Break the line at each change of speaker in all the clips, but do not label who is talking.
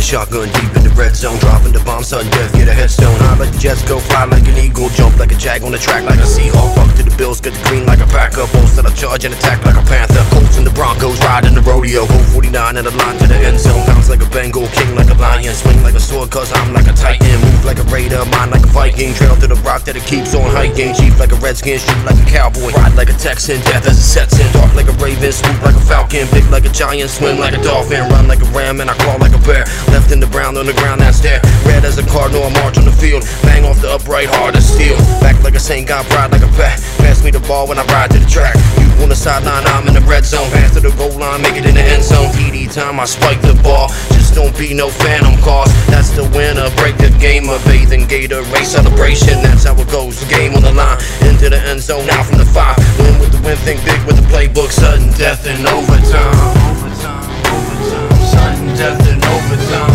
shotgun deep in the red zone, dropping the bomb, sudden death, get a headstone. I let the jets go, fly like an eagle, jump like a jag on the track like a Seahawk. Fuck to the Bills, get the green like a backup, boast that I charge and attack like a Panther. Colts and the Broncos riding the rodeo, hold 49 in the line to the end zone. Bounce like a Bengal, king like a lion, swing like a sword cause I'm like a Titan. Move like a Raider, mind like a Viking, trail to the rock that it keeps on hiking. Chief like a Redskin, shoot like a cowboy, ride like a Texan, death as it sets in. Talk like a Raven, swoop like a Falcon, big like a giant, swim like a dolphin, run like a ram and I claw like a bear. Left in the brown on the ground, that's there. Red as a cardinal, I march on the field, bang off the upright, hard as steel. Back like a Saint, got pride like a bat. Pass me the ball when I ride to the track. You on the sideline, I'm in the red zone. Pass to the goal line, make it in the end zone. TD time, I spike the ball. Just don't be no phantom cause that's the winner. Break the game, a bathing gator race celebration. That's how it goes. The game on the line, into the end zone, out from the 5. Win with the win, think big with the playbook. Sudden death in overtime. Sudden death in overtime.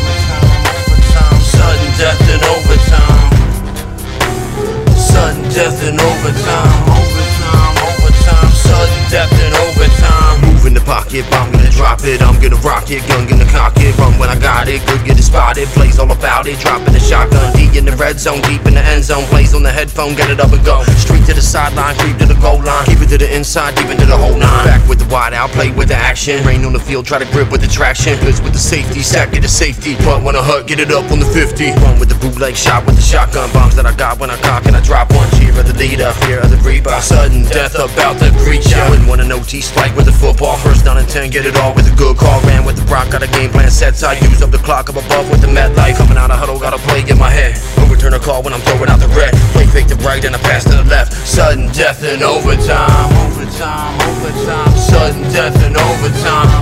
Sudden death in overtime. Sudden death in overtime. Sudden death in overtime. Move in the pocket, I'm gonna drop it. I'm gonna rock it, gun gonna cock it. Run when I got it, good get it spotted. Plays all about it, dropping the shotgun. D in the red zone, deep in the end zone. Plays on the headphone, get it up and go. Straight to the sideline, creep to the goal line. Keep it to the inside, deep into the whole 9. Back with the wide out, play with the action. Rain on the field, try to grip with the traction. Blitz with the safety, sack get the safety. Punt when I hut, get it up on the 50. Run with the bootleg shot with the shotgun. Bombs that I got when I cock and I drop one. Cheer of the leader, fear of the reaper. Sudden death about to greet ya. Wouldn't want an OT spike with the football. First down and 10, get it all with a good call. Ran with the rock, got a game plan set tight. Use up the clock up above with the Met life. Coming out of huddle, got a play in my head. Overturn a call when I'm throwing out the red. Play fake to right and I pass to the left. Sudden death in overtime. Sudden death in overtime.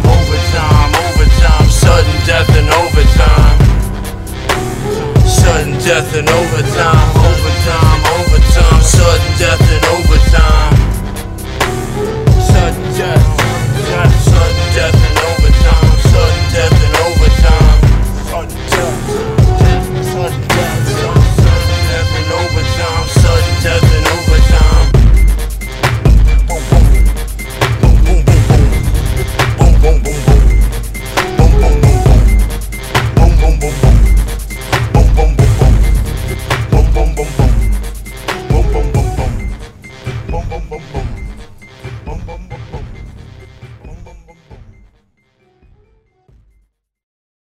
Sudden death in overtime. Sudden death in overtime.